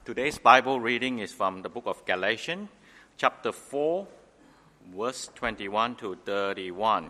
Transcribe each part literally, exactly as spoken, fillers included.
Today's Bible reading is from the book of Galatians, chapter four, verse twenty-one to thirty-one.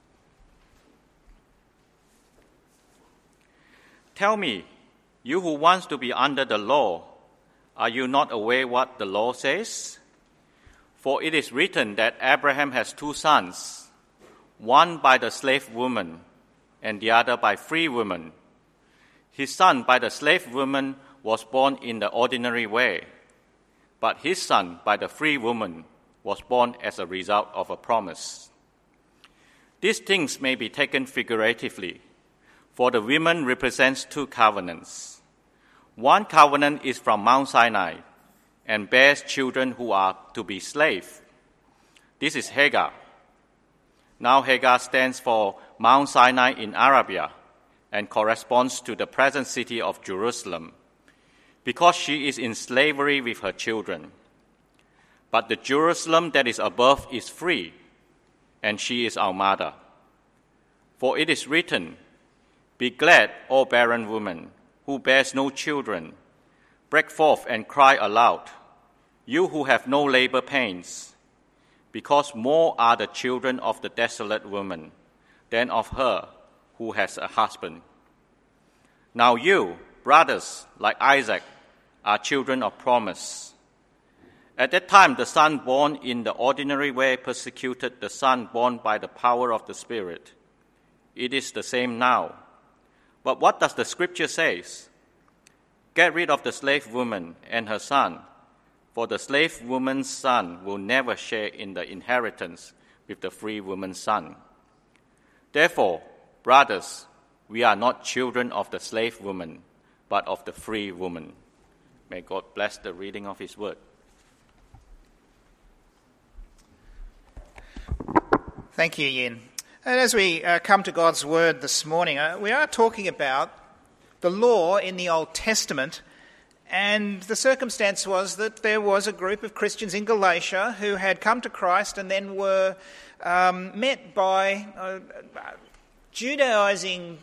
Tell me, you who wants to be under the law, are you not aware what the law says? For it is written that Abraham has two sons, one by the slave woman and the other by free woman. His son by the slave woman was born in the ordinary way, but his son by the free woman was born as a result of a promise. These things may be taken figuratively, for the woman represents two covenants. One covenant is from Mount Sinai and bears children who are to be slaves. This is Hagar. Now Hagar stands for Mount Sinai in Arabia and corresponds to the present city of Jerusalem, because she is in slavery with her children. But the Jerusalem that is above is free, and she is our mother. For it is written, "Be glad, O barren woman, who bears no children. Break forth and cry aloud, you who have no labor pains, because more are the children of the desolate woman than of her who has a husband." Now you, brothers, like Isaac, are children of promise. At that time, the son born in the ordinary way persecuted the son born by the power of the Spirit. It is the same now. But what does the Scripture say? Get rid of the slave woman and her son, for the slave woman's son will never share in the inheritance with the free woman's son. Therefore, brothers, we are not children of the slave woman, but of the free woman. May God bless the reading of His word. Thank you, Yin. And as we uh, come to God's word this morning, uh, we are talking about the law in the Old Testament. And the circumstance was that there was a group of Christians in Galatia who had come to Christ and then were um, met by uh, Judaizing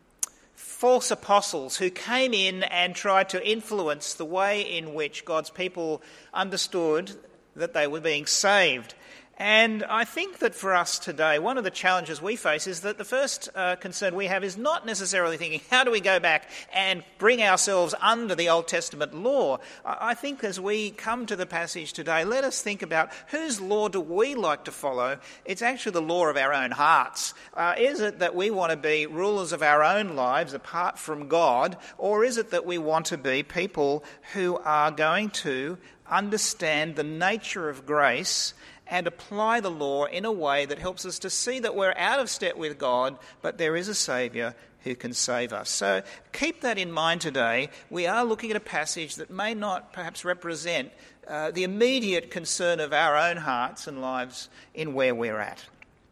false apostles who came in and tried to influence the way in which God's people understood that they were being saved. And I think that for us today, one of the challenges we face is that the first uh, concern we have is not necessarily thinking, how do we go back and bring ourselves under the Old Testament law? I think as we come to the passage today, let us think about whose law do we like to follow? It's actually the law of our own hearts. Uh, is it that we want to be rulers of our own lives apart from God, or is it that we want to be people who are going to understand the nature of grace and apply the law in a way that helps us to see that we're out of step with God, but there is a Saviour who can save us. So keep that in mind today. We are looking at a passage that may not perhaps represent uh, the immediate concern of our own hearts and lives in where we're at.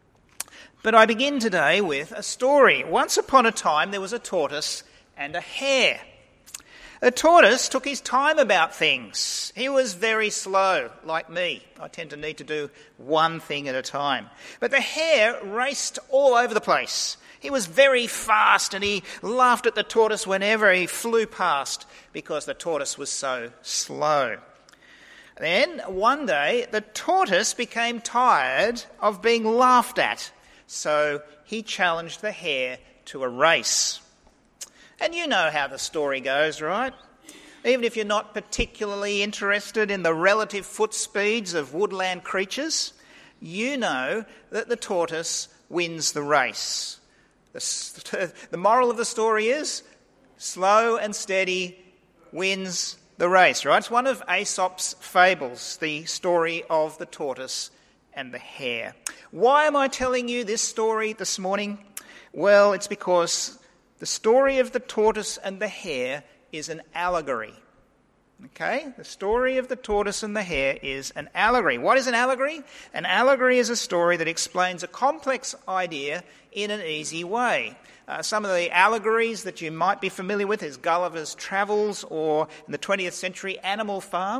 But I begin today with a story. Once upon a time, there was a tortoise and a hare. The tortoise took his time about things. He was very slow, like me. I tend to need to do one thing at a time. But the hare raced all over the place. He was very fast and he laughed at the tortoise whenever he flew past because the tortoise was so slow. Then one day the tortoise became tired of being laughed at, so he challenged the hare to a race. And you know how the story goes, right? Even if you're not particularly interested in the relative foot speeds of woodland creatures, you know that the tortoise wins the race. The, the moral of the story is, slow and steady wins the race, right? It's one of Aesop's fables, the story of the tortoise and the hare. Why am I telling you this story this morning? Well, it's because the story of the tortoise and the hare is an allegory. Okay? The story of the tortoise and the hare is an allegory. What is an allegory? An allegory is a story that explains a complex idea in an easy way. Uh, some of the allegories that you might be familiar with is Gulliver's Travels, or in the twentieth century, Animal Farm.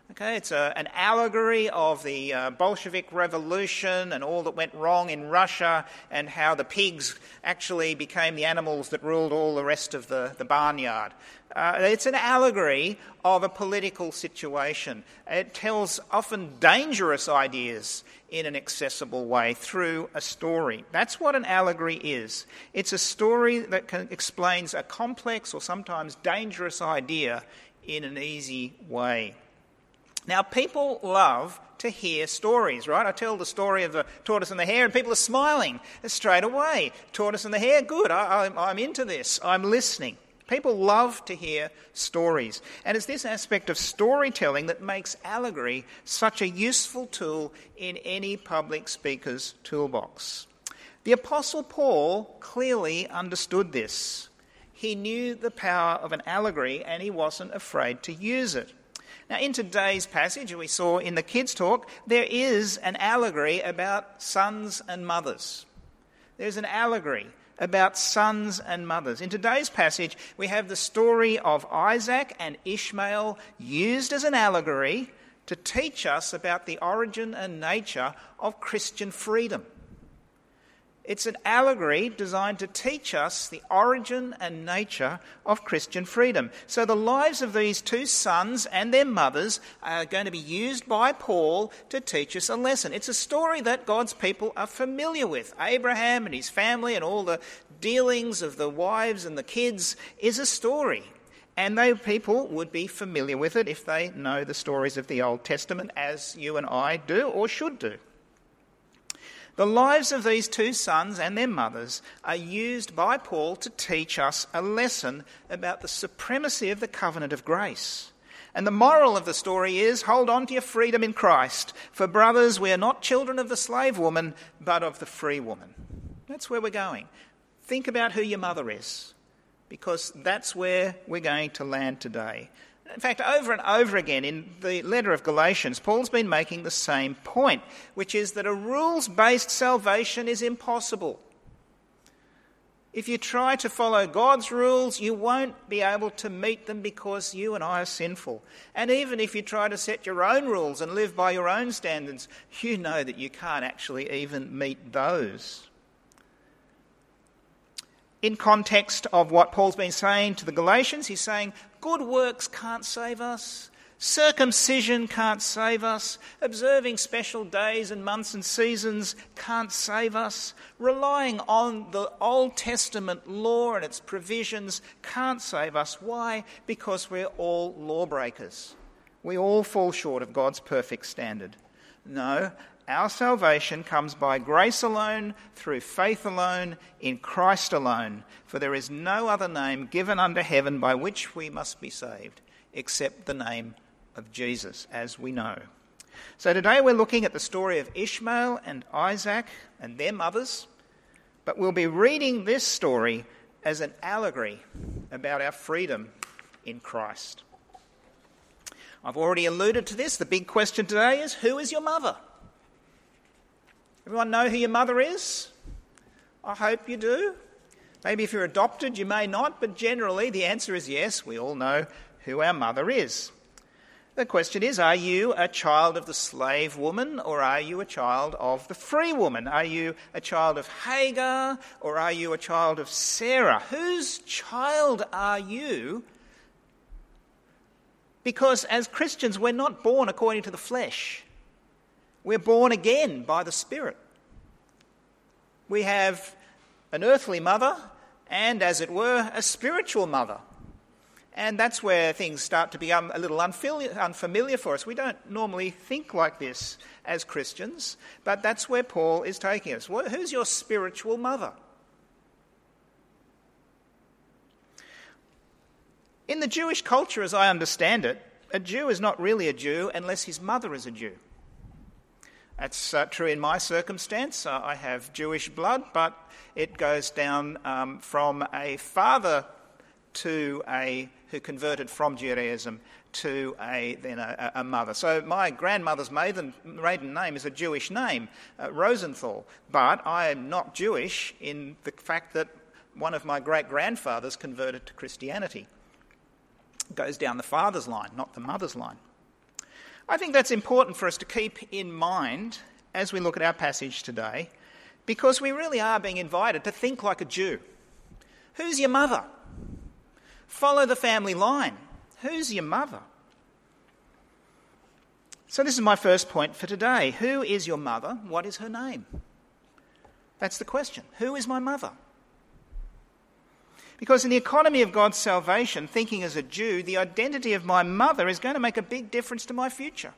Okay, it's a, an allegory of the uh, Bolshevik Revolution and all that went wrong in Russia and how the pigs actually became the animals that ruled all the rest of the, the barnyard. Uh, it's an allegory of a political situation. It tells often dangerous ideas in an accessible way through a story. That's what an allegory is. It's a story that can, explains a complex or sometimes dangerous idea in an easy way. Now, people love to hear stories, right? I tell the story of the tortoise and the hare and people are smiling straight away. Tortoise and the hare, good, I, I'm, I'm into this, I'm listening. People love to hear stories. And it's this aspect of storytelling that makes allegory such a useful tool in any public speaker's toolbox. The Apostle Paul clearly understood this. He knew the power of an allegory and he wasn't afraid to use it. Now, in today's passage, we saw in the kids' talk, there is an allegory about sons and mothers. There's an allegory about sons and mothers. In today's passage, we have the story of Isaac and Ishmael used as an allegory to teach us about the origin and nature of Christian freedom. It's an allegory designed to teach us the origin and nature of Christian freedom. So the lives of these two sons and their mothers are going to be used by Paul to teach us a lesson. It's a story that God's people are familiar with. Abraham and his family and all the dealings of the wives and the kids is a story. And they people would be familiar with it if they know the stories of the Old Testament, as you and I do or should do. The lives of these two sons and their mothers are used by Paul to teach us a lesson about the supremacy of the covenant of grace. And the moral of the story is, hold on to your freedom in Christ. For brothers, we are not children of the slave woman, but of the free woman. That's where we're going. Think about who your mother is, because that's where we're going to land today. In fact, over and over again in the letter of Galatians, Paul's been making the same point, which is that a rules-based salvation is impossible. If you try to follow God's rules, you won't be able to meet them because you and I are sinful. And even if you try to set your own rules and live by your own standards, you know that you can't actually even meet those. In context of what Paul's been saying to the Galatians, he's saying, good works can't save us. Circumcision can't save us. Observing special days and months and seasons can't save us. Relying on the Old Testament law and its provisions can't save us. Why? Because we're all lawbreakers. We all fall short of God's perfect standard. No, our salvation comes by grace alone, through faith alone, in Christ alone. For there is no other name given under heaven by which we must be saved, except the name of Jesus, as we know. So today we're looking at the story of Ishmael and Isaac and their mothers, but we'll be reading this story as an allegory about our freedom in Christ. I've already alluded to this. The big question today is, who is your mother? Everyone know who your mother is? I hope you do. Maybe if you're adopted, you may not, but generally the answer is yes, we all know who our mother is. The question is, are you a child of the slave woman or are you a child of the free woman? Are you a child of Hagar or are you a child of Sarah? Whose child are you? Because as Christians, we're not born according to the flesh. We're born again by the Spirit. We have an earthly mother and, as it were, a spiritual mother. And that's where things start to become a little unfamiliar for us. We don't normally think like this as Christians, but that's where Paul is taking us. Who's your spiritual mother? In the Jewish culture, as I understand it, a Jew is not really a Jew unless his mother is a Jew. That's uh, true in my circumstance. Uh, I have Jewish blood, but it goes down um, from a father to a who converted from Judaism to a then a, a mother. So my grandmother's maiden, maiden name is a Jewish name, uh, Rosenthal, but I am not Jewish in the fact that one of my great-grandfathers converted to Christianity. It goes down the father's line, not the mother's line. I think that's important for us to keep in mind as we look at our passage today, because we really are being invited to think like a Jew. Who's your mother? Follow the family line. Who's your mother? So this is my first point for today. Who is your mother? What is her name? That's the question. Who is my mother? Because in the economy of God's salvation, thinking as a Jew, the identity of my mother is going to make a big difference to my future.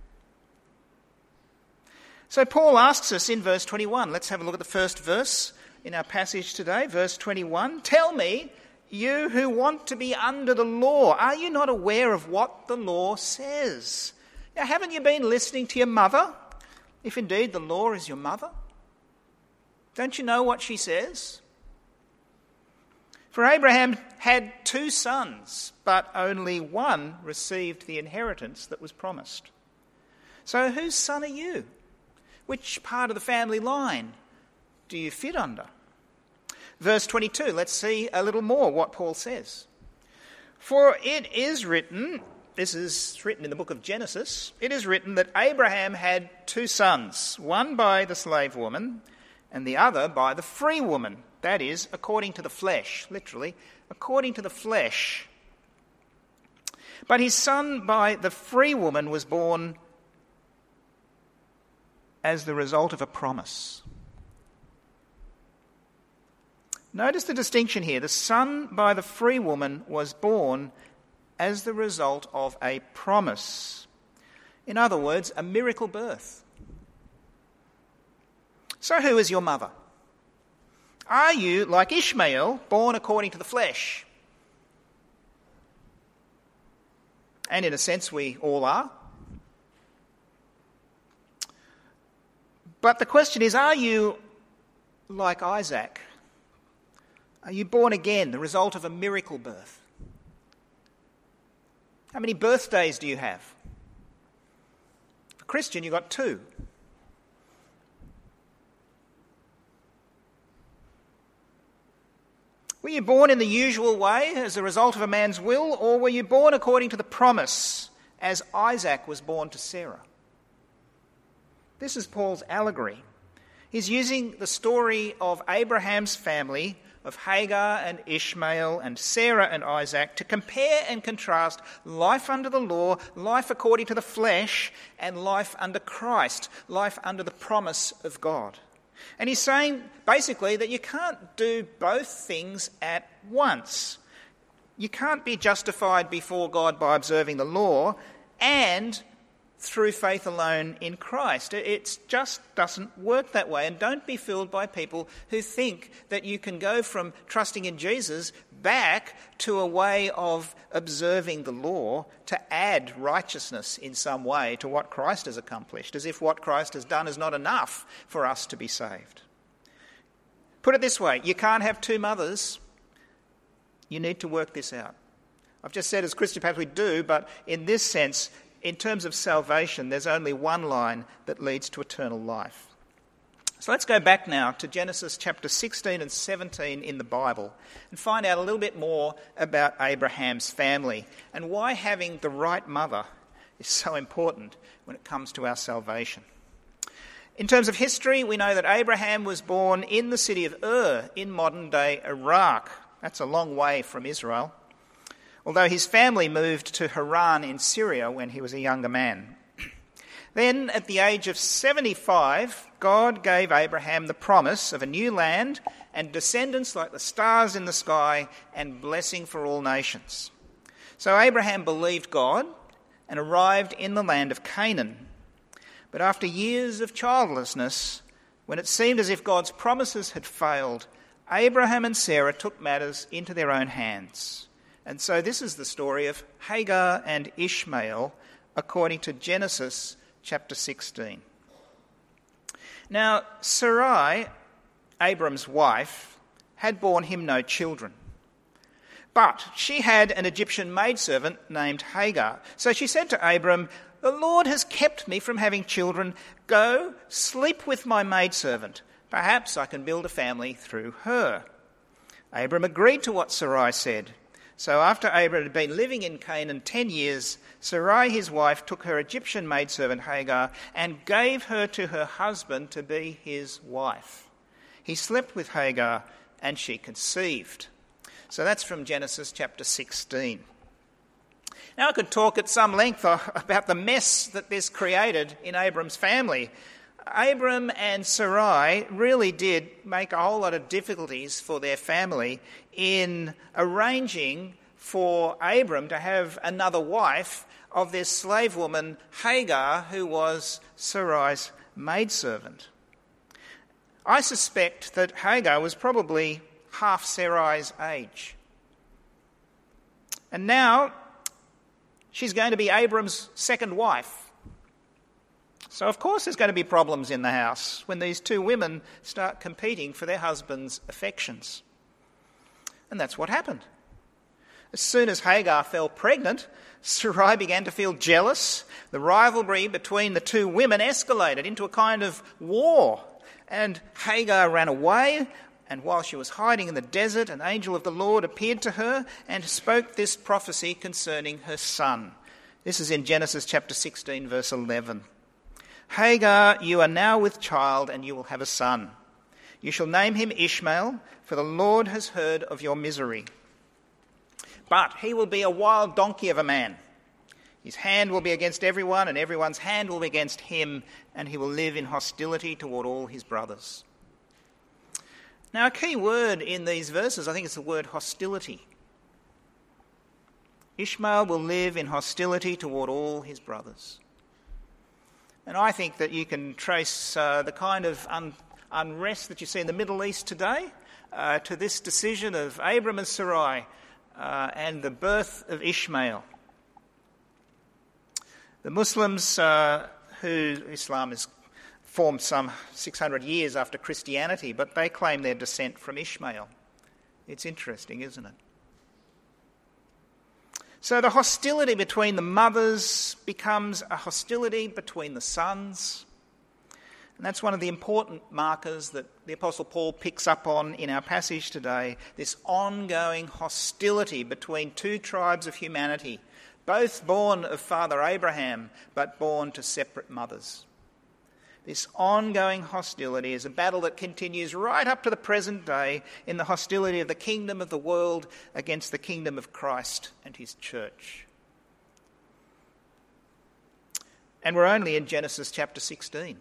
So Paul asks us in verse twenty-one, let's have a look at the first verse in our passage today, verse twenty-one. Tell me, you who want to be under the law, are you not aware of what the law says? Now, haven't you been listening to your mother, if indeed the law is your mother? Don't you know what she says? For Abraham had two sons, but only one received the inheritance that was promised. So whose son are you? Which part of the family line do you fit under? Verse twenty-two, let's see a little more what Paul says. For it is written, this is written in the book of Genesis, it is written that Abraham had two sons, one by the slave woman and the other by the free woman. That is, according to the flesh, literally, according to the flesh. But his son by the free woman was born as the result of a promise. Notice the distinction here. The son by the free woman was born as the result of a promise. In other words, a miracle birth. So who is your mother? Are you, like Ishmael, born according to the flesh? And in a sense, we all are. But the question is, are you like Isaac? Are you born again, the result of a miracle birth? How many birthdays do you have? For Christian, you've got two. Were you born in the usual way as a result of a man's will, or were you born according to the promise as Isaac was born to Sarah? This is Paul's allegory. He's using the story of Abraham's family, of Hagar and Ishmael and Sarah and Isaac, to compare and contrast life under the law, life according to the flesh, and life under Christ, life under the promise of God. And he's saying basically that you can't do both things at once. You can't be justified before God by observing the law and through faith alone in Christ. It just doesn't work that way. And don't be fooled by people who think that you can go from trusting in Jesus back to a way of observing the law to add righteousness in some way to what Christ has accomplished, as if what Christ has done is not enough for us to be saved. Put it this way, you can't have two mothers. You need to work this out. I've just said as Christian perhaps we do, but in this sense, in terms of salvation, there's only one line that leads to eternal life. So let's go back now to Genesis chapter sixteen and seventeen in the Bible and find out a little bit more about Abraham's family and why having the right mother is so important when it comes to our salvation. In terms of history, we know that Abraham was born in the city of Ur in modern-day Iraq. That's a long way from Israel, although his family moved to Haran in Syria when he was a younger man. Then, at the age of seventy-five, God gave Abraham the promise of a new land and descendants like the stars in the sky and blessing for all nations. So Abraham believed God and arrived in the land of Canaan. But after years of childlessness, when it seemed as if God's promises had failed, Abraham and Sarah took matters into their own hands. And so this is the story of Hagar and Ishmael according to Genesis chapter sixteen. Now, Sarai, Abram's wife, had borne him no children. But she had an Egyptian maidservant named Hagar. So she said to Abram, "The Lord has kept me from having children. Go, sleep with my maidservant. Perhaps I can build a family through her." Abram agreed to what Sarai said. So after Abram had been living in Canaan ten years, Sarai his wife took her Egyptian maidservant Hagar and gave her to her husband to be his wife. He slept with Hagar and she conceived. So that's from Genesis chapter sixteen. Now I could talk at some length about the mess that this created in Abram's family. Abram and Sarai really did make a whole lot of difficulties for their family in arranging for Abram to have another wife of this slave woman Hagar, who was Sarai's maidservant. I suspect that Hagar was probably half Sarai's age. And now she's going to be Abram's second wife. So of course there's going to be problems in the house when these two women start competing for their husband's affections. And that's what happened. As soon as Hagar fell pregnant, Sarai began to feel jealous. The rivalry between the two women escalated into a kind of war. And Hagar ran away, and while she was hiding in the desert, an angel of the Lord appeared to her and spoke this prophecy concerning her son. This is in Genesis chapter sixteen, verse eleven. Hagar, you are now with child, and you will have a son. You shall name him Ishmael, for the Lord has heard of your misery. But he will be a wild donkey of a man. His hand will be against everyone, and everyone's hand will be against him, and he will live in hostility toward all his brothers. Now, a key word in these verses, I think it's the word hostility. Ishmael will live in hostility toward all his brothers. And I think that you can trace uh, the kind of un- unrest that you see in the Middle East today uh, to this decision of Abram and Sarai uh, and the birth of Ishmael. The Muslims uh, who Islam is formed some six hundred years after Christianity, but they claim their descent from Ishmael. It's interesting, isn't it? So the hostility between the mothers becomes a hostility between the sons. And that's one of the important markers that the Apostle Paul picks up on in our passage today, this ongoing hostility between two tribes of humanity, both born of Father Abraham, but born to separate mothers. This ongoing hostility is a battle that continues right up to the present day in the hostility of the kingdom of the world against the kingdom of Christ and his church. And we're only in Genesis chapter sixteen.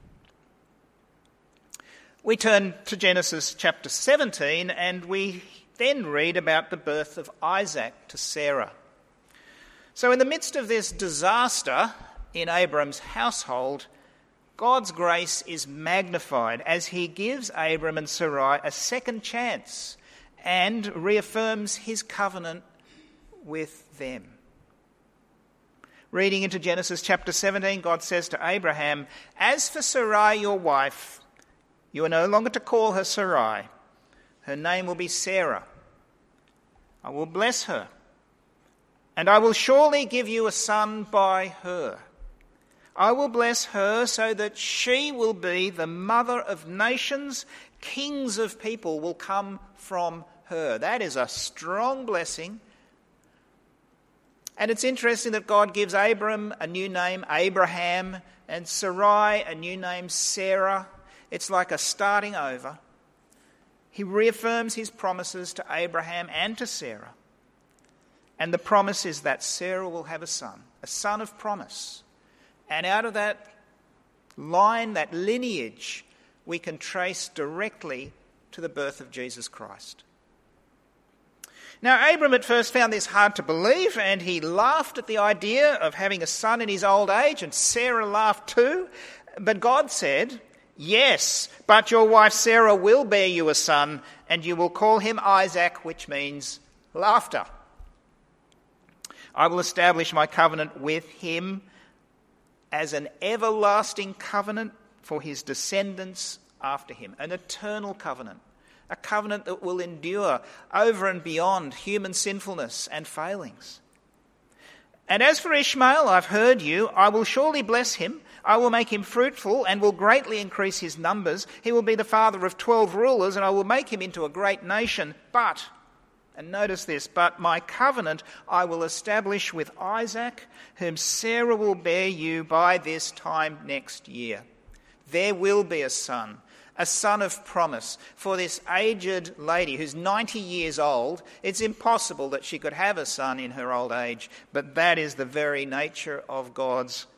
We turn to Genesis chapter seventeen and we then read about the birth of Isaac to Sarah. So in the midst of this disaster in Abram's household, God's grace is magnified as he gives Abram and Sarai a second chance and reaffirms his covenant with them. Reading into Genesis chapter seventeen, God says to Abraham, "As for Sarai, your wife, you are no longer to call her Sarai. Her name will be Sarah. I will bless her, and I will surely give you a son by her. I will bless her so that she will be the mother of nations. Kings of people will come from her." That is a strong blessing. And it's interesting that God gives Abram a new name, Abraham, and Sarai a new name, Sarah. It's like a starting over. He reaffirms his promises to Abraham and to Sarah. And the promise is that Sarah will have a son, a son of promise. And out of that line, that lineage, we can trace directly to the birth of Jesus Christ. Now, Abram at first found this hard to believe, and he laughed at the idea of having a son in his old age, and Sarah laughed too. But God said, "Yes, but your wife Sarah will bear you a son, and you will call him Isaac," which means laughter. "I will establish my covenant with him as an everlasting covenant for his descendants after him," an eternal covenant, a covenant that will endure over and beyond human sinfulness and failings. "And as for Ishmael, I've heard you. I will surely bless him. I will make him fruitful and will greatly increase his numbers. He will be the father of twelve rulers, and I will make him into a great nation. But And notice this, but my covenant I will establish with Isaac, whom Sarah will bear you by this time next year. There will be a son, a son of promise. For this aged lady who's ninety years old, it's impossible that she could have a son in her old age, but that is the very nature of God's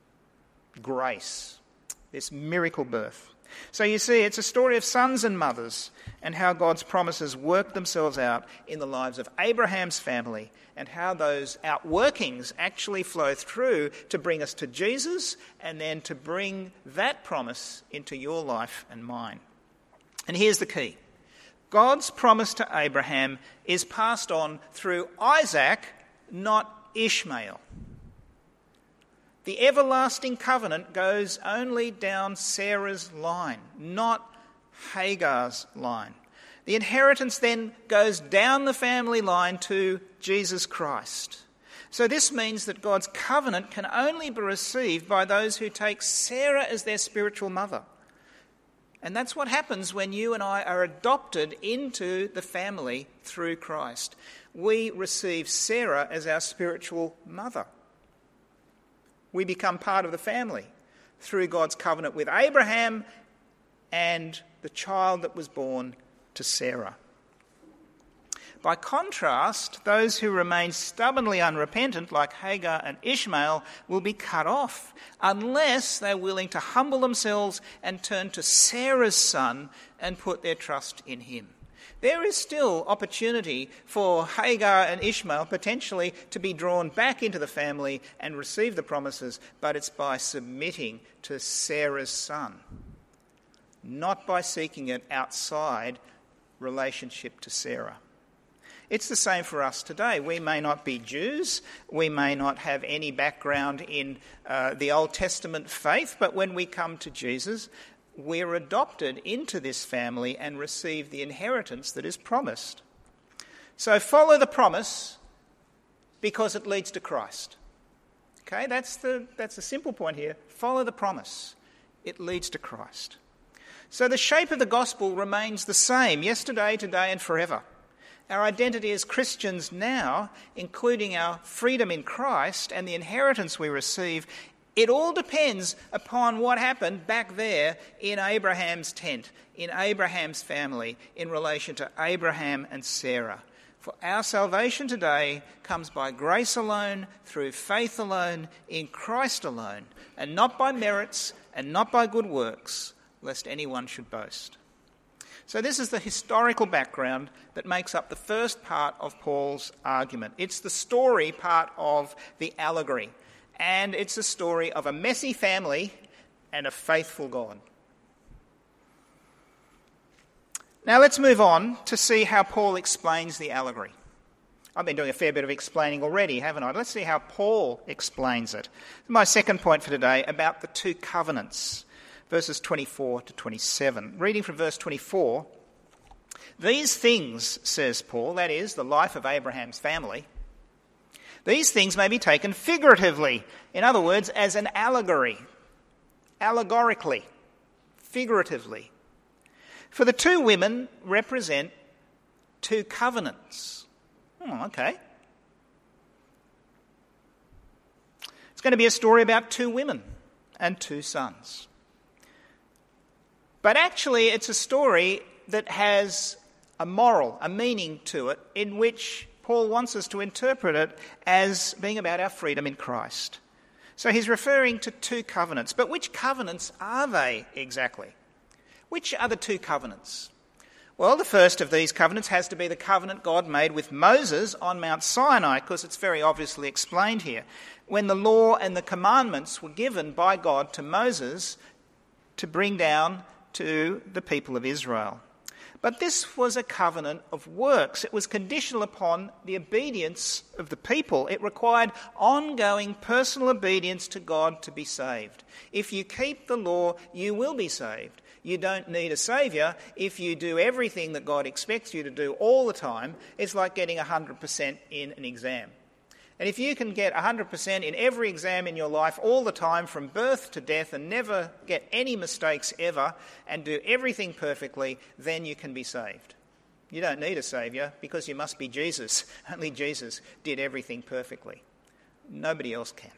grace, this miracle birth. So you see, it's a story of sons and mothers and how God's promises work themselves out in the lives of Abraham's family and how those outworkings actually flow through to bring us to Jesus and then to bring that promise into your life and mine. And here's the key. God's promise to Abraham is passed on through Isaac, not Ishmael. The everlasting covenant goes only down Sarah's line, not Hagar's line. The inheritance then goes down the family line to Jesus Christ. So this means that God's covenant can only be received by those who take Sarah as their spiritual mother. And that's what happens when you and I are adopted into the family through Christ. We receive Sarah as our spiritual mother. We become part of the family through God's covenant with Abraham and the child that was born to Sarah. By contrast, those who remain stubbornly unrepentant, like Hagar and Ishmael, will be cut off unless they're willing to humble themselves and turn to Sarah's son and put their trust in him. There is still opportunity for Hagar and Ishmael potentially to be drawn back into the family and receive the promises, but it's by submitting to Sarah's son, not by seeking it outside relationship to Sarah. It's the same for us today. We may not be Jews, we may not have any background in uh, the Old Testament faith, but when we come to Jesus, we're adopted into this family and receive the inheritance that is promised. So follow the promise because it leads to Christ. Okay, that's the, that's the simple point here. Follow the promise. It leads to Christ. So the shape of the gospel remains the same, yesterday, today and forever. Our identity as Christians now, including our freedom in Christ and the inheritance we receive, it all depends upon what happened back there in Abraham's tent, in Abraham's family, in relation to Abraham and Sarah. For our salvation today comes by grace alone, through faith alone, in Christ alone, and not by merits and not by good works, lest anyone should boast. So this is the historical background that makes up the first part of Paul's argument. It's the story part of the allegory. And it's a story of a messy family and a faithful God. Now let's move on to see how Paul explains the allegory. I've been doing a fair bit of explaining already, haven't I? Let's see how Paul explains it. My second point for today about the two covenants, verses twenty-four to twenty-seven. Reading from verse twenty-four, these things, says Paul, that is, the life of Abraham's family, these things may be taken figuratively, in other words, as an allegory, allegorically, figuratively. For the two women represent two covenants. Oh, okay. It's going to be a story about two women and two sons. But actually, it's a story that has a moral, a meaning to it, in which Paul wants us to interpret it as being about our freedom in Christ. So he's referring to two covenants. But which covenants are they exactly? Which are the two covenants? Well, the first of these covenants has to be the covenant God made with Moses on Mount Sinai, because it's very obviously explained here. When the law and the commandments were given by God to Moses to bring down to the people of Israel. But this was a covenant of works. It was conditional upon the obedience of the people. It required ongoing personal obedience to God to be saved. If you keep the law, you will be saved. You don't need a saviour. If you do everything that God expects you to do all the time, it's like getting one hundred percent in an exam. And if you can get one hundred percent in every exam in your life all the time from birth to death and never get any mistakes ever and do everything perfectly, then you can be saved. You don't need a saviour because you must be Jesus. Only Jesus did everything perfectly. Nobody else can.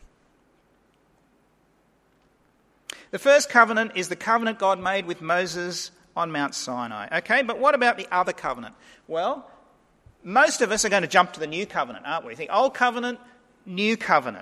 The first covenant is the covenant God made with Moses on Mount Sinai. Okay, but what about the other covenant? Well, most of us are going to jump to the new covenant, aren't we? Think old covenant, new covenant.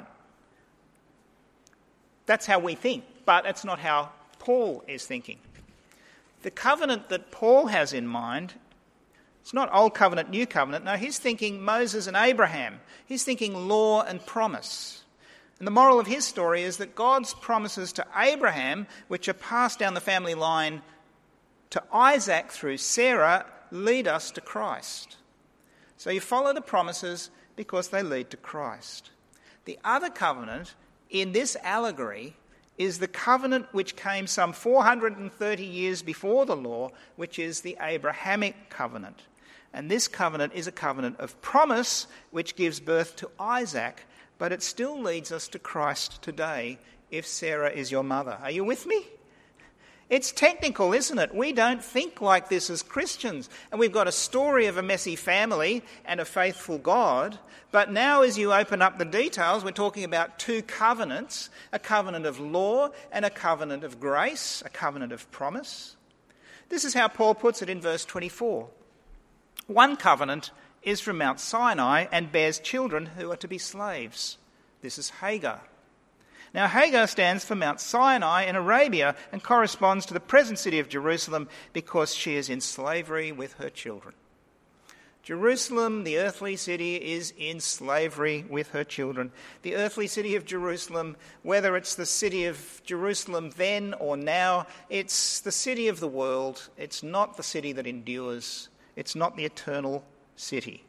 That's how we think, but that's not how Paul is thinking. The covenant that Paul has in mind, it's not old covenant, new covenant. No, he's thinking Moses and Abraham. He's thinking law and promise. And the moral of his story is that God's promises to Abraham, which are passed down the family line to Isaac through Sarah, lead us to Christ. So you follow the promises because they lead to Christ. The other covenant in this allegory is the covenant which came some four hundred thirty years before the law, which is the Abrahamic covenant. And this covenant is a covenant of promise which gives birth to Isaac, but it still leads us to Christ today if Sarah is your mother. Are you with me? It's technical, isn't it? We don't think like this as Christians. And we've got a story of a messy family and a faithful God. But now as you open up the details, we're talking about two covenants, a covenant of law and a covenant of grace, a covenant of promise. This is how Paul puts it in verse twenty-four. One covenant is from Mount Sinai and bears children who are to be slaves. This is Hagar. Now, Hagar stands for Mount Sinai in Arabia and corresponds to the present city of Jerusalem because she is in slavery with her children. Jerusalem, the earthly city, is in slavery with her children. The earthly city of Jerusalem, whether it's the city of Jerusalem then or now, it's the city of the world. It's not the city that endures. It's not the eternal city.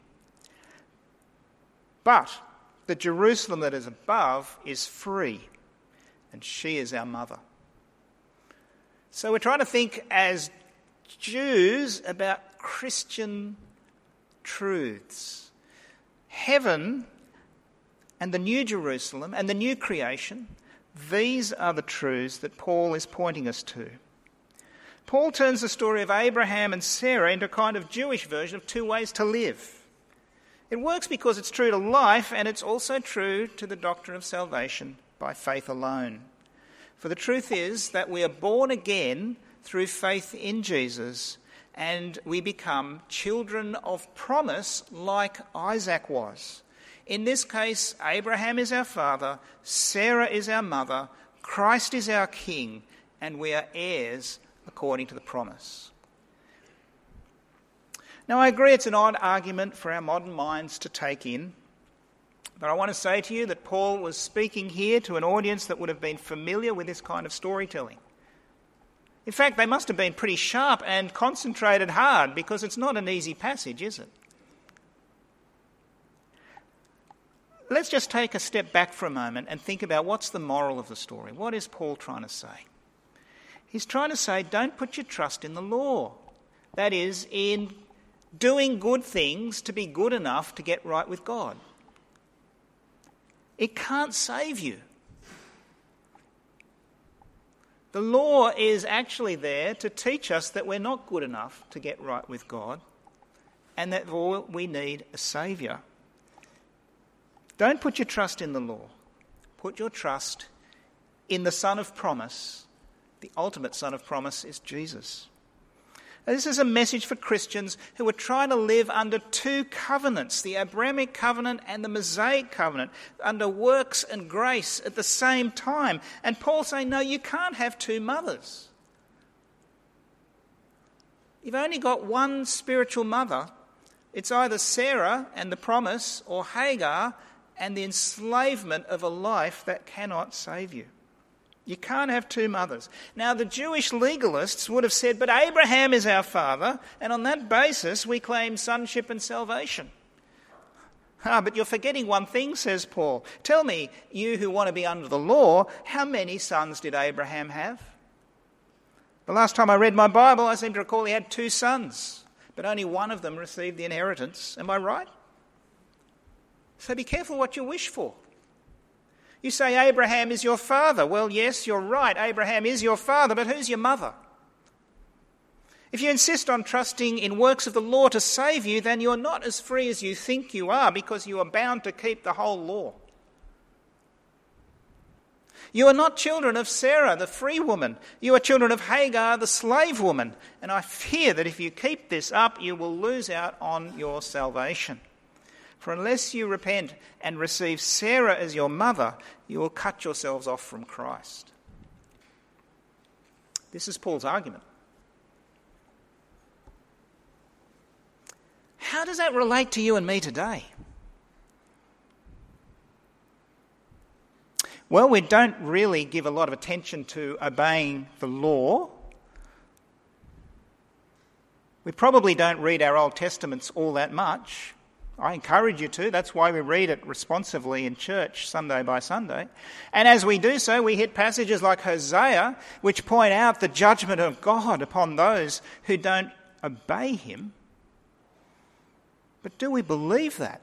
But the Jerusalem that is above is free, and she is our mother. So we're trying to think as Jews about Christian truths. Heaven and the new Jerusalem and the new creation, these are the truths that Paul is pointing us to. Paul turns the story of Abraham and Sarah into a kind of Jewish version of two ways to live. It works because it's true to life, and it's also true to the doctrine of salvation by faith alone. For the truth is that we are born again through faith in Jesus, and we become children of promise like Isaac was. In this case, Abraham is our father, Sarah is our mother, Christ is our king, and we are heirs according to the promise. Now, I agree it's an odd argument for our modern minds to take in, but I want to say to you that Paul was speaking here to an audience that would have been familiar with this kind of storytelling. In fact, they must have been pretty sharp and concentrated hard, because it's not an easy passage, is it? Let's just take a step back for a moment and think about what's the moral of the story. What is Paul trying to say? He's trying to say, don't put your trust in the law. That is, in doing good things to be good enough to get right with God. It can't save you. The law is actually there to teach us that we're not good enough to get right with God, and that all we need a saviour. Don't put your trust in the law. Put your trust in the Son of Promise. The ultimate Son of Promise is Jesus. Now, this is a message for Christians who are trying to live under two covenants, the Abrahamic covenant and the Mosaic covenant, under works and grace at the same time. And Paul's saying, no, you can't have two mothers. You've only got one spiritual mother. It's either Sarah and the promise, or Hagar and the enslavement of a life that cannot save you. You can't have two mothers. Now, the Jewish legalists would have said, but Abraham is our father, and on that basis we claim sonship and salvation. Ah, but you're forgetting one thing, says Paul. Tell me, you who want to be under the law, how many sons did Abraham have? The last time I read my Bible, I seem to recall he had two sons, but only one of them received the inheritance. Am I right? So be careful what you wish for. You say Abraham is your father. Well, yes, you're right. Abraham is your father, but who's your mother? If you insist on trusting in works of the law to save you, then you're not as free as you think you are, because you are bound to keep the whole law. You are not children of Sarah, the free woman. You are children of Hagar, the slave woman. And I fear that if you keep this up, you will lose out on your salvation. For unless you repent and receive Sarah as your mother, you will cut yourselves off from Christ. This is Paul's argument. How does that relate to you and me today? Well, we don't really give a lot of attention to obeying the law. We probably don't read our Old Testaments all that much. I encourage you to. That's why we read it responsively in church Sunday by Sunday. And as we do so, we hit passages like Hosea, which point out the judgment of God upon those who don't obey him. But do we believe that?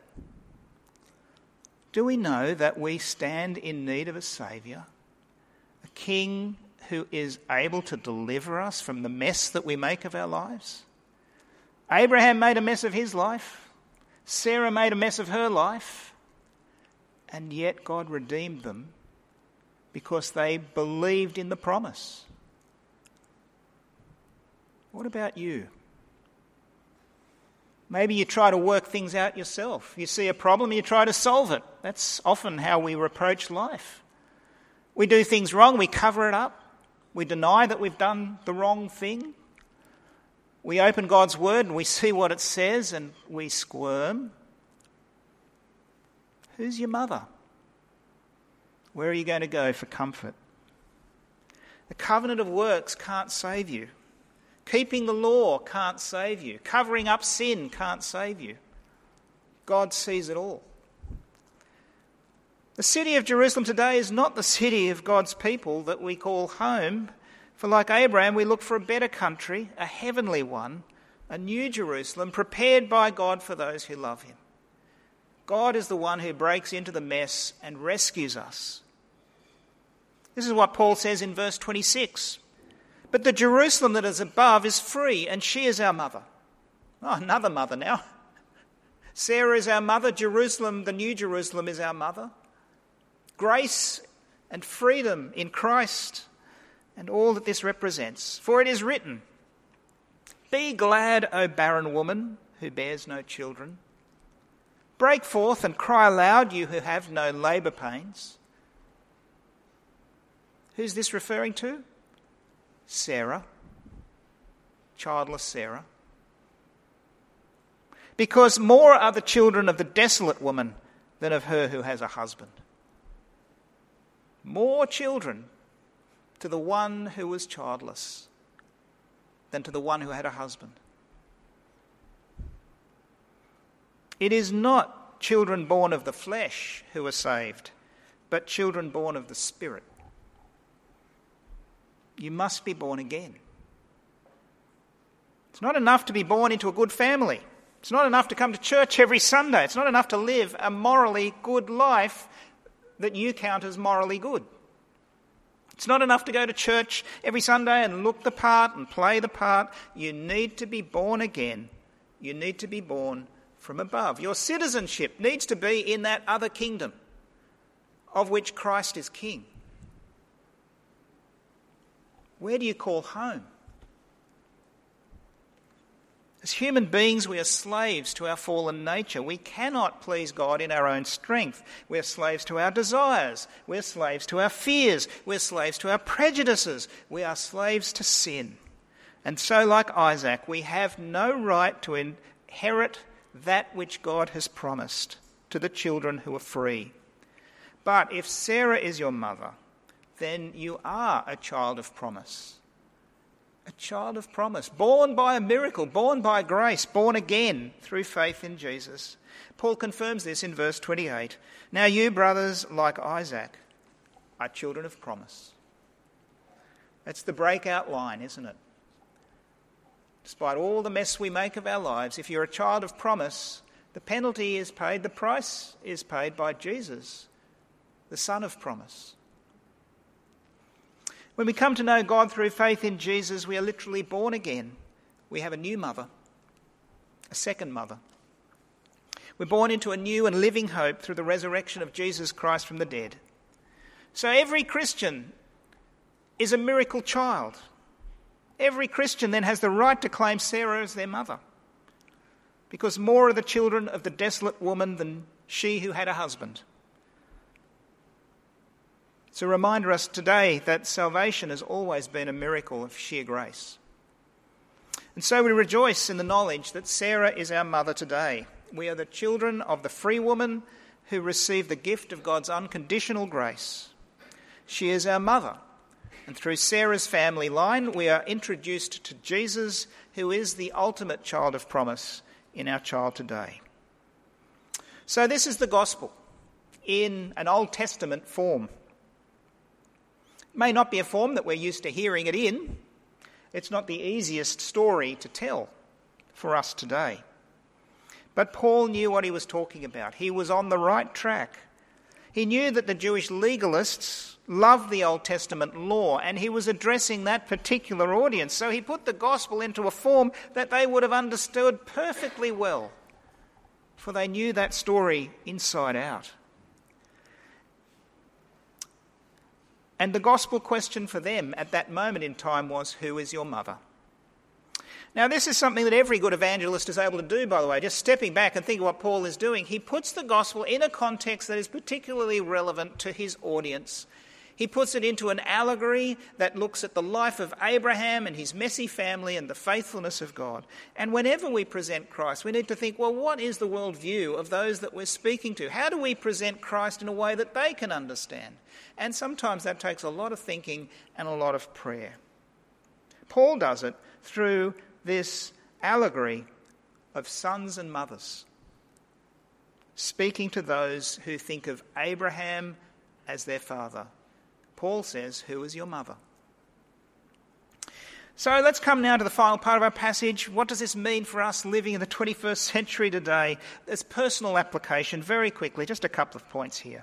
Do we know that we stand in need of a Saviour, a King who is able to deliver us from the mess that we make of our lives? Abraham made a mess of his life. Sarah made a mess of her life. And yet God redeemed them because they believed in the promise. What about you? Maybe you try to work things out yourself. You see a problem, you try to solve it. That's often how we approach life. We do things wrong, we cover it up. We deny that we've done the wrong thing. We open God's word and we see what it says and we squirm. Who's your mother? Where are you going to go for comfort? The covenant of works can't save you. Keeping the law can't save you. Covering up sin can't save you. God sees it all. The city of Jerusalem today is not the city of God's people that we call home. For like Abraham, we look for a better country, a heavenly one, a new Jerusalem, prepared by God for those who love him. God is the one who breaks into the mess and rescues us. This is what Paul says in verse twenty-six. But the Jerusalem that is above is free, and she is our mother. Oh, another mother now. Sarah is our mother. Jerusalem, the new Jerusalem, is our mother. Grace and freedom in Christ and all that this represents. For it is written, "Be glad, O barren woman who bears no children. Break forth and cry aloud, you who have no labour pains." Who's this referring to? Sarah, childless Sarah. Because more are the children of the desolate woman than of her who has a husband. More children to the one who was childless than to the one who had a husband. It is not children born of the flesh who are saved, but children born of the Spirit. You must be born again. It's not enough to be born into a good family. It's not enough to come to church every Sunday. It's not enough to live a morally good life that you count as morally good. It's not enough to go to church every Sunday and look the part and play the part. You need to be born again. You need to be born from above. Your citizenship needs to be in that other kingdom of which Christ is king. Where do you call home? As human beings, we are slaves to our fallen nature. We cannot please God in our own strength. We're slaves to our desires. We're slaves to our fears. We're slaves to our prejudices. We are slaves to sin. And so, like Isaac, we have no right to inherit that which God has promised to the children who are free. But if Sarah is your mother, then you are a child of promise. A child of promise, born by a miracle, born by grace, born again through faith in Jesus. Paul confirms this in verse twenty-eight. Now you, brothers, like Isaac, are children of promise. That's the breakout line, isn't it? Despite all the mess we make of our lives, if you're a child of promise, the penalty is paid, the price is paid by Jesus, the Son of promise. When we come to know God through faith in Jesus, we are literally born again. we have a new mother, a second mother. We're born into a new and living hope through the resurrection of Jesus Christ from the dead. So every Christian is a miracle child. Every Christian then has the right to claim Sarah as their mother, because more are the children of the desolate woman than she who had a husband. It's a reminder us today that salvation has always been a miracle of sheer grace. And so we rejoice in the knowledge that Sarah is our mother today. We are the children of the free woman who received the gift of God's unconditional grace. She is our mother, and through Sarah's family line we are introduced to Jesus, who is the ultimate child of promise in our child today. So this is the gospel in an Old Testament form. It may not be a form that we're used to hearing it in. It's not the easiest story to tell for us today. But Paul knew what he was talking about. He was on the right track. He knew that the Jewish legalists loved the Old Testament law, and he was addressing that particular audience. So he put the gospel into a form that they would have understood perfectly well, for they knew that story inside out. And the gospel question for them at that moment in time was, who is your mother? Now, this is something that every good evangelist is able to do, by the way. Just stepping back and think of what Paul is doing. He puts the gospel in a context that is particularly relevant to his audience. He puts it into an allegory that looks at the life of Abraham and his messy family and the faithfulness of God. And whenever we present Christ, we need to think, well, what is the worldview of those that we're speaking to? How do we present Christ in a way that they can understand? And sometimes that takes a lot of thinking and a lot of prayer. Paul does it through this allegory of sons and mothers, speaking to those who think of Abraham as their father. Paul says, who is your mother? So let's come now to the final part of our passage. What does this mean for us living in the twenty-first century today? There's personal application very quickly, just a couple of points here.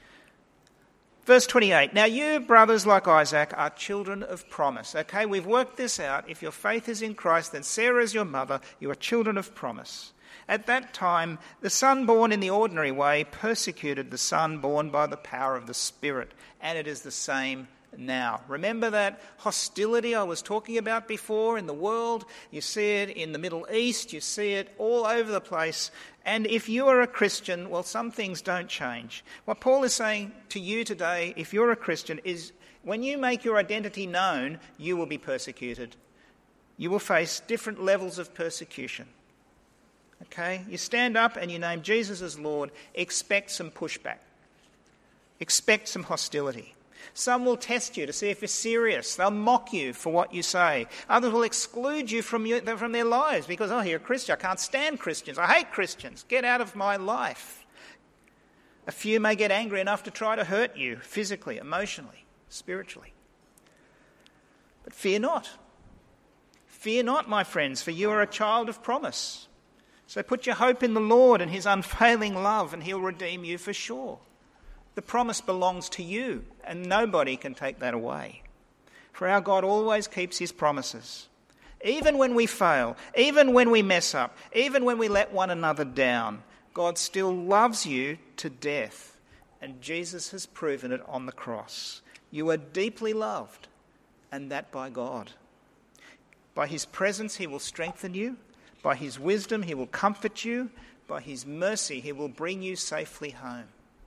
Verse twenty-eight, now you, brothers like Isaac, are children of promise. Okay, we've worked this out. If your faith is in Christ, then Sarah is your mother. You are children of promise. At that time, the son born in the ordinary way persecuted the son born by the power of the Spirit, and it is the same now. Remember that hostility I was talking about before in the world? You see it in the Middle East, you see it all over the place. And if you are a Christian, well, some things don't change. What Paul is saying to you today, if you're a Christian, is when you make your identity known, you will be persecuted. You will face different levels of persecution. Okay? You stand up and you name Jesus as Lord, expect some pushback. Expect some hostility. Some will test you to see if you're serious. They'll mock you for what you say. Others will exclude you from, your, from their lives because, oh, you're a Christian. I can't stand Christians. I hate Christians. Get out of my life. A few may get angry enough to try to hurt you physically, emotionally, spiritually. But fear not. Fear not, my friends, for you are a child of promise. So put your hope in the Lord and his unfailing love, and he'll redeem you for sure. The promise belongs to you, and nobody can take that away. For our God always keeps his promises. Even when we fail, even when we mess up, even when we let one another down, God still loves you to death, and Jesus has proven it on the cross. You are deeply loved, and that by God. By his presence he will strengthen you. By his wisdom he will comfort you. By his mercy he will bring you safely home.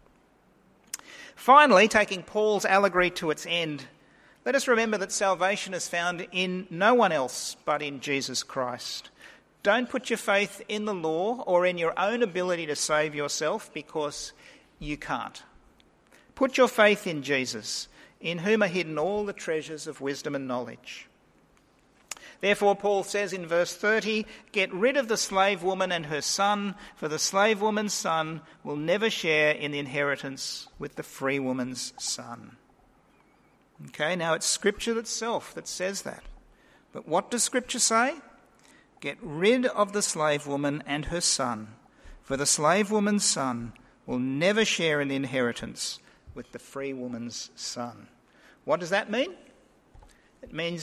Finally, taking Paul's allegory to its end, let us remember that salvation is found in no one else but in Jesus Christ. Don't put your faith in the law or in your own ability to save yourself, because you can't. Put your faith in Jesus, in whom are hidden all the treasures of wisdom and knowledge. Therefore, Paul says in verse thirty, get rid of the slave woman and her son, for the slave woman's son will never share in the inheritance with the free woman's son. Okay, now it's Scripture itself that says that. But what does Scripture say? Get rid of the slave woman and her son, for the slave woman's son will never share in the inheritance with the free woman's son. What does that mean? It means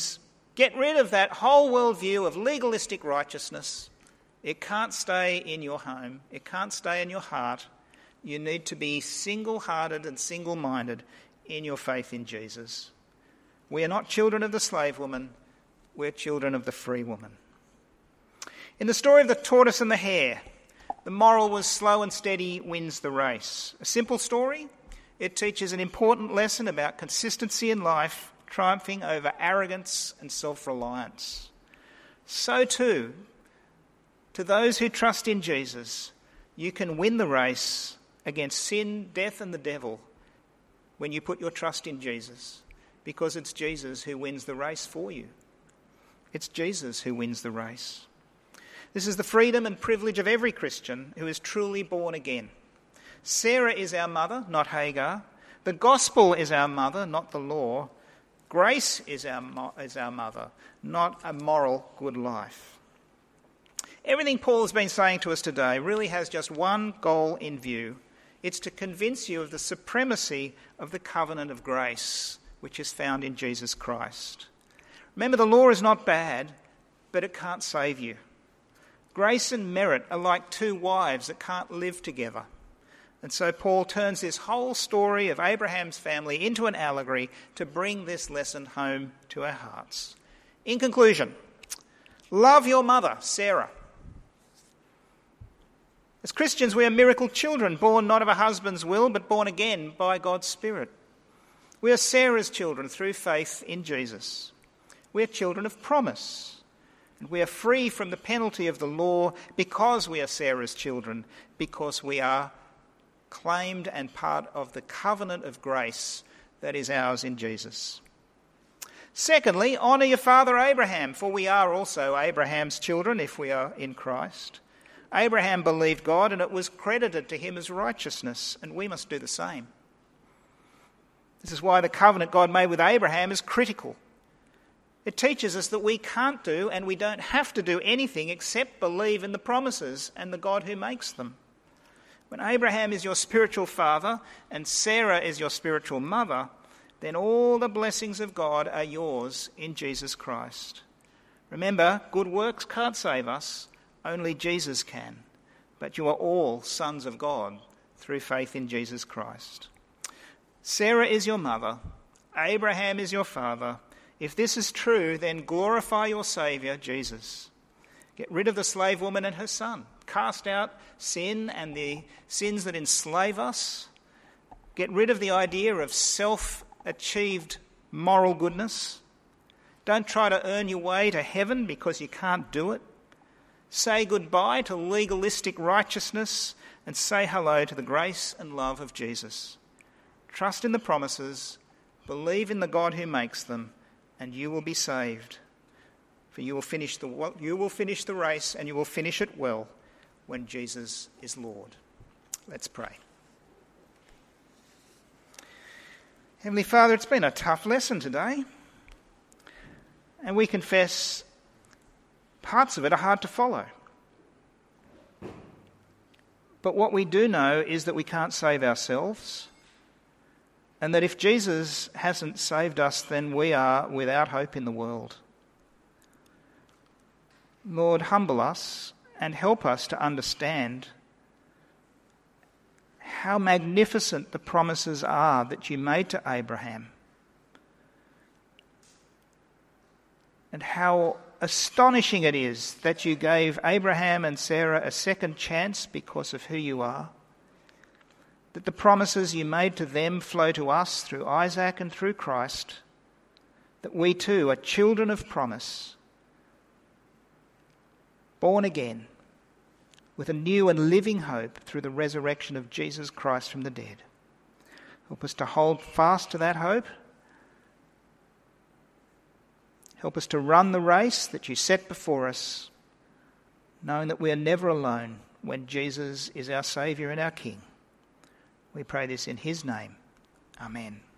Get rid of that whole worldview of legalistic righteousness. It can't stay in your home. It can't stay in your heart. You need to be single-hearted and single-minded in your faith in Jesus. We are not children of the slave woman. We're children of the free woman. In the story of the tortoise and the hare, the moral was slow and steady wins the race. A simple story. It teaches an important lesson about consistency in life, triumphing over arrogance and self-reliance. So too, to those who trust in Jesus, you can win the race against sin, death and the devil when you put your trust in Jesus, because it's Jesus who wins the race for you. It's Jesus who wins the race. This is the freedom and privilege of every Christian who is truly born again. Sarah is our mother, not Hagar. The gospel is our mother, not the law. Grace is our, mo- is our mother, not a moral good life. Everything Paul has been saying to us today really has just one goal in view. It's to convince you of the supremacy of the covenant of grace, which is found in Jesus Christ. Remember, the law is not bad, but it can't save you. Grace and merit are like two wives that can't live together. And so Paul turns this whole story of Abraham's family into an allegory to bring this lesson home to our hearts. In conclusion, love your mother, Sarah. As Christians, we are miracle children, born not of a husband's will, but born again by God's Spirit. We are Sarah's children through faith in Jesus. We are children of promise. And we are free from the penalty of the law because we are Sarah's children, because we are claimed and part of the covenant of grace that is ours in Jesus. Secondly, honour your father Abraham, for we are also Abraham's children if we are in Christ. Abraham believed God and it was credited to him as righteousness, and we must do the same. This is why the covenant God made with Abraham is critical. It teaches us that we can't do and we don't have to do anything except believe in the promises and the God who makes them. When Abraham is your spiritual father and Sarah is your spiritual mother, then all the blessings of God are yours in Jesus Christ. Remember, good works can't save us, only Jesus can. But you are all sons of God through faith in Jesus Christ. Sarah is your mother, Abraham is your father. If this is true, then glorify your Saviour, Jesus. Get rid of the slave woman and her son. Cast out sin and the sins that enslave us. Get rid of the idea of self-achieved moral goodness. Don't try to earn your way to heaven because you can't do it. Say goodbye to legalistic righteousness and say hello to the grace and love of Jesus. Trust in the promises, believe in the God who makes them, and you will be saved. For you will finish the you will finish the race, and you will finish it well when Jesus is Lord. Let's pray. Heavenly Father, it's been a tough lesson today, and we confess parts of it are hard to follow. But what we do know is that we can't save ourselves, and that if Jesus hasn't saved us, then we are without hope in the world. Lord, humble us and help us to understand how magnificent the promises are that you made to Abraham, and how astonishing it is that you gave Abraham and Sarah a second chance because of who you are, that the promises you made to them flow to us through Isaac and through Christ, that we too are children of promise, born again, with a new and living hope through the resurrection of Jesus Christ from the dead. Help us to hold fast to that hope. Help us to run the race that you set before us, knowing that we are never alone when Jesus is our Saviour and our King. We pray this in his name. Amen.